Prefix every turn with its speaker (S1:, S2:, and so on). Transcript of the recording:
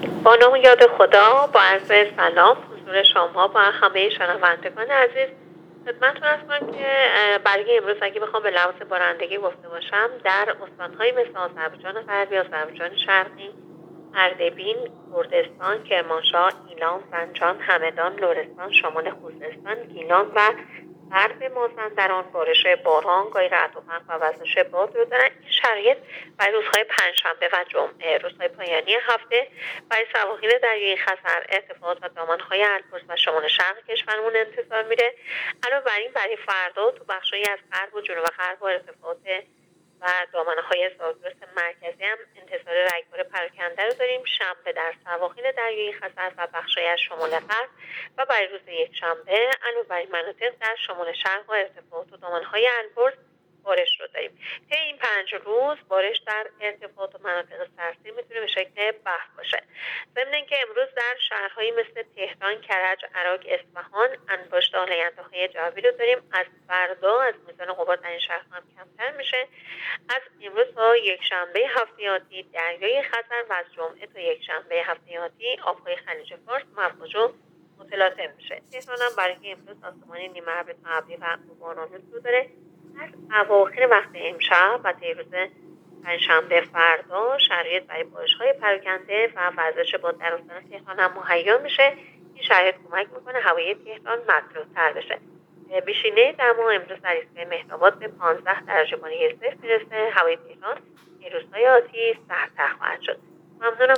S1: با نام یاد خدا، با عرض سلام حضور شما و همه شنوندگان عزیز خدمتتون هستم که برای امروز اگه بخوام به لحاظ بارندگی گفته باشم در استان‌های مثل آذربایجان غربی، آذربایجان شرقی، اردبیل، کردستان، کرمانشاه، ایلام، زنجان، همدان، لرستان، شمال خوزستان، گیلان و غرب مازندران بارش باران، گاهی رعد و برق و وزش باد رو دارن. این شرایط برای روزهای پنجشنبه و جمعه، روزهای پایانی هفته، برای سواحل دریای خزر، ارتفاعات و دامنهای البرز و شمال شرق کشورمون انتظار میره. علاوه بر این برای فردا تو بخشایی از غرب و جنوب غرب و ارتفاعات و دامنه‌های زاگرس مرکزی هم انتظار رگبار پراکنده رو داریم. شنبه در سواحل دریای خزر و بخش‌های از شمال غرب و برای روز یکشنبه علاوه بر این مناطق در شمال شرق و ارتفاعات و دامنه‌های البرز بارش رو داریم. طی این 5 روز بارش در ارتفاعات و مناطق سرسیر میتونه به شکل برف باشه. ضمن اینکه امروز در شهرهایی مثل تهران، کرج، عراق، اصفهان انباشت آلاینده‌های جوی رو داریم. از فردا از میزان غبار در این شهرها هم کمتر میشه. از امروز تا یکشنبه هفته آتی دریای خزر و از جمعه تا یکشنبه هفته آتی آبهای خلیج فارس مفلوج و متلاطم میشه. تهران هم برای امروز آسمان نیمه ابری تا ابری و بارانی رو داره. از اواخر وقت امشب و طی روز پنجشنبه فردا شرایط برای بارش‌های پراکنده و وزش باد در استان تهران هم مهیا میشه. این شرایط کمک میکنه هوای تهران مطلوب‌تر بشه. بیشینه دما امروز در ایستگاه مهرآباد به 15 درجه مایع صفر میرسه. هوای تهران این روزهای آتی سردتر خواهد شد. ممنونم